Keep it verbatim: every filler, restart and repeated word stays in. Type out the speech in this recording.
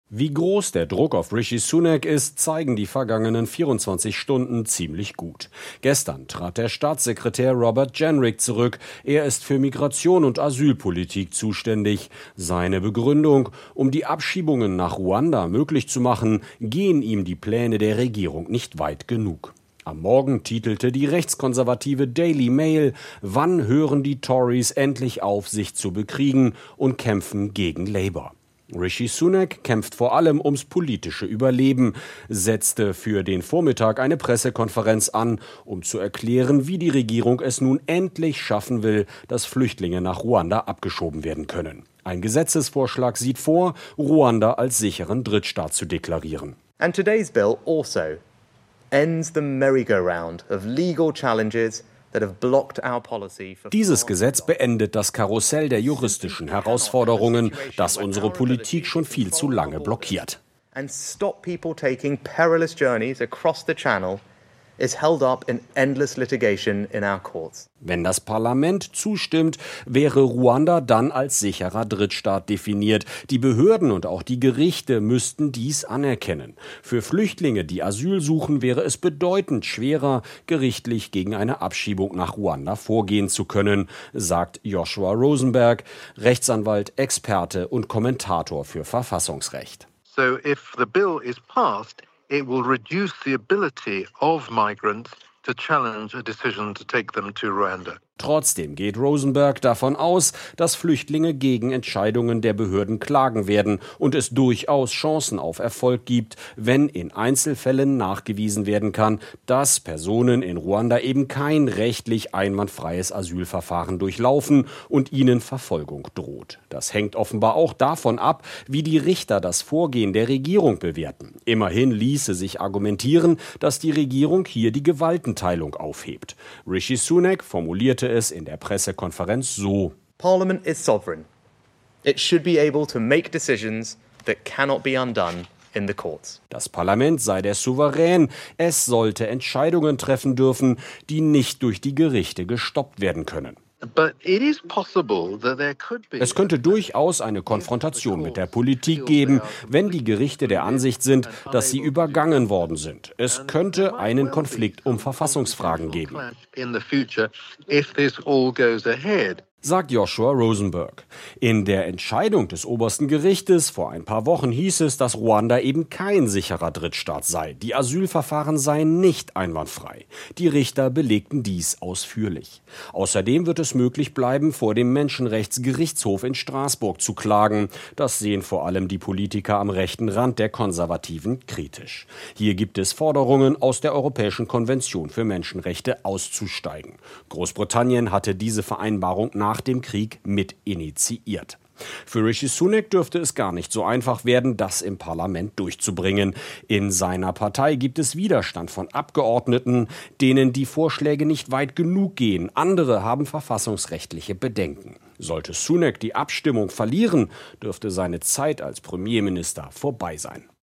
Wie groß der Druck auf Rishi Sunak ist, zeigen die vergangenen vierundzwanzig Stunden ziemlich gut. Gestern trat der Staatssekretär Robert Jenrick zurück. Er ist für Migration und Asylpolitik zuständig. Seine Begründung: Um die Abschiebungen nach Ruanda möglich zu machen, gehen ihm die Pläne der Regierung nicht weit genug. Am Morgen titelte die rechtskonservative Daily Mail: Wann hören die Tories endlich auf, sich zu bekriegen, und kämpfen gegen Labour? Rishi Sunak kämpft vor allem ums politische Überleben, setzte für den Vormittag eine Pressekonferenz an, um zu erklären, wie die Regierung es nun endlich schaffen will, dass Flüchtlinge nach Ruanda abgeschoben werden können. Ein Gesetzesvorschlag sieht vor, Ruanda als sicheren Drittstaat zu deklarieren. And today's bill also ends the merry-go-round of legal challenges. Dieses Gesetz beendet das Karussell der juristischen Herausforderungen, das unsere Politik schon viel zu lange blockiert. And stop people taking perilous journeys across the channel is held up in endless litigation in our courts. Wenn das Parlament zustimmt, wäre Ruanda dann als sicherer Drittstaat definiert. Die Behörden und auch die Gerichte müssten dies anerkennen. Für Flüchtlinge, die Asyl suchen, wäre es bedeutend schwerer, gerichtlich gegen eine Abschiebung nach Ruanda vorgehen zu können, sagt Joshua Rosenberg, Rechtsanwalt, Experte und Kommentator für Verfassungsrecht. So if the bill is passed, it will reduce the ability of migrants to challenge a decision to take them to Rwanda. Trotzdem geht Rosenberg davon aus, dass Flüchtlinge gegen Entscheidungen der Behörden klagen werden und es durchaus Chancen auf Erfolg gibt, wenn in Einzelfällen nachgewiesen werden kann, dass Personen in Ruanda eben kein rechtlich einwandfreies Asylverfahren durchlaufen und ihnen Verfolgung droht. Das hängt offenbar auch davon ab, wie die Richter das Vorgehen der Regierung bewerten. Immerhin ließe sich argumentieren, dass die Regierung hier die Gewaltenteilung aufhebt. Rishi Sunak formulierte es in der Pressekonferenz so: Parliament is sovereign. It should be able to make decisions that cannot be undone in the courts. Das Parlament sei der Souverän. Es sollte Entscheidungen treffen dürfen, die nicht durch die Gerichte gestoppt werden können. Es könnte durchaus eine Konfrontation mit der Politik geben, wenn die Gerichte der Ansicht sind, dass sie übergangen worden sind. Es könnte einen Konflikt um Verfassungsfragen geben, sagt Joshua Rosenberg. In der Entscheidung des obersten Gerichtes vor ein paar Wochen hieß es, dass Ruanda eben kein sicherer Drittstaat sei. Die Asylverfahren seien nicht einwandfrei. Die Richter belegten dies ausführlich. Außerdem wird es möglich bleiben, vor dem Menschenrechtsgerichtshof in Straßburg zu klagen. Das sehen vor allem die Politiker am rechten Rand der Konservativen kritisch. Hier gibt es Forderungen, aus der Europäischen Konvention für Menschenrechte auszusteigen. Großbritannien hatte diese Vereinbarung nach nach dem Krieg mit initiiert. Für Rishi Sunak dürfte es gar nicht so einfach werden, das im Parlament durchzubringen. In seiner Partei gibt es Widerstand von Abgeordneten, denen die Vorschläge nicht weit genug gehen. Andere haben verfassungsrechtliche Bedenken. Sollte Sunak die Abstimmung verlieren, dürfte seine Zeit als Premierminister vorbei sein.